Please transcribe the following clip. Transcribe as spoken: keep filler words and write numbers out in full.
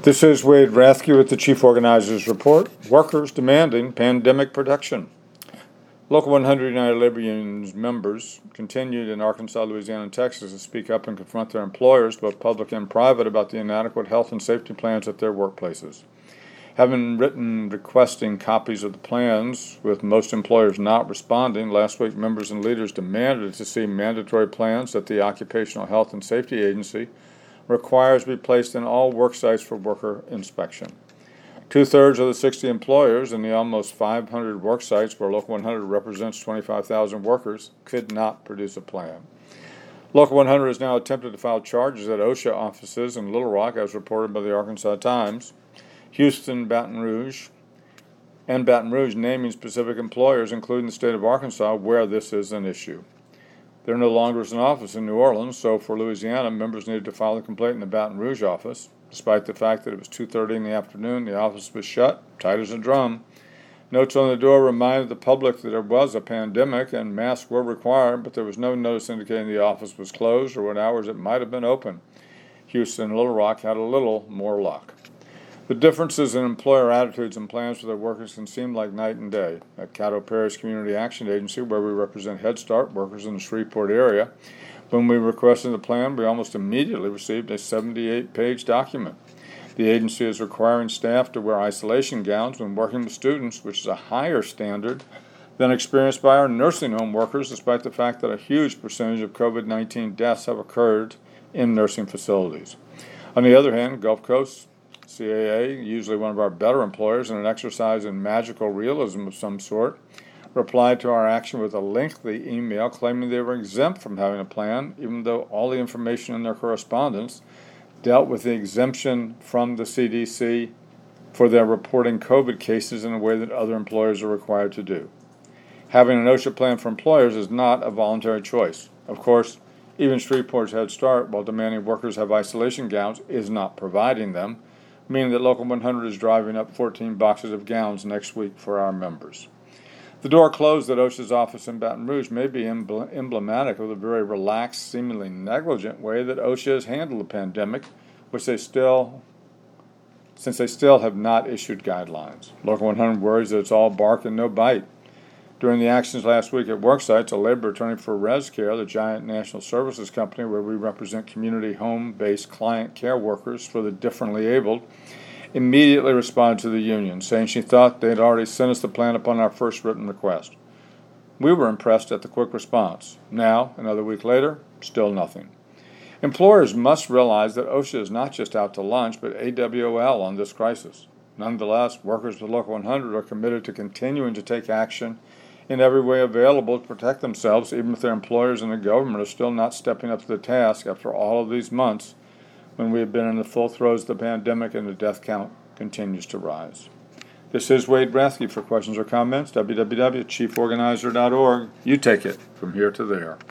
This is Wade Rathke with the Chief Organizer's Report. Workers demanding pandemic protection. Local one hundred United Labor Union's members continued in Arkansas, Louisiana, and Texas to speak up and confront their employers, both public and private, about the inadequate health and safety plans at their workplaces. Having written requesting copies of the plans, with most employers not responding, last week members and leaders demanded to see mandatory plans that the Occupational Health and Safety Agency requires be placed in all work sites for worker inspection. Two-thirds of the sixty employers in the almost five hundred work sites where Local one hundred represents twenty-five thousand workers could not produce a plan. Local one hundred has now attempted to file charges at OSHA offices in Little Rock, as reported by the Arkansas Times, Houston, Baton Rouge, and Baton Rouge, naming specific employers, including the state of Arkansas, where this is an issue. There no longer is an office in New Orleans, so for Louisiana, members needed to file a complaint in the Baton Rouge office. Despite the fact that it was two thirty in the afternoon, the office was shut, tight as a drum. Notes on the door reminded the public that there was a pandemic and masks were required, but there was no notice indicating the office was closed or what hours it might have been open. Houston and Little Rock had a little more luck. The differences in employer attitudes and plans for their workers can seem like night and day. At Caddo Parish Community Action Agency, where we represent Head Start workers in the Shreveport area, when we requested the plan, we almost immediately received a seventy-eight page document. The agency is requiring staff to wear isolation gowns when working with students, which is a higher standard than experienced by our nursing home workers, despite the fact that a huge percentage of COVID nineteen deaths have occurred in nursing facilities. On the other hand, Gulf Coast C A A, usually one of our better employers in an exercise in magical realism of some sort, replied to our action with a lengthy email claiming they were exempt from having a plan, even though all the information in their correspondence dealt with the exemption from the C D C for their reporting COVID cases in a way that other employers are required to do. Having an OSHA plan for employers is not a voluntary choice. Of course, even Shreveport's Head Start, while demanding workers have isolation gowns, is not providing them, meaning that Local one hundred is driving up fourteen boxes of gowns next week for our members. The door closed at OSHA's office in Baton Rouge may be emblematic of the very relaxed, seemingly negligent way that OSHA has handled the pandemic, which they still, since they still have not issued guidelines. Local one hundred worries that it's all bark and no bite. During the actions last week at work sites, a labor attorney for ResCare, the giant national services company where we represent community home-based client care workers for the differently abled, immediately responded to the union, saying she thought they had already sent us the plan upon our first written request. We were impressed at the quick response. Now, another week later, still nothing. Employers must realize that OSHA is not just out to lunch, but A W O L on this crisis. Nonetheless, workers with Local one hundred are committed to continuing to take action in every way available to protect themselves, even if their employers and the government are still not stepping up to the task after all of these months when we have been in the full throes of the pandemic and the death count continues to rise. This is Wade Rathke. For questions or comments, w w w dot chief organizer dot org. You take it from here to there.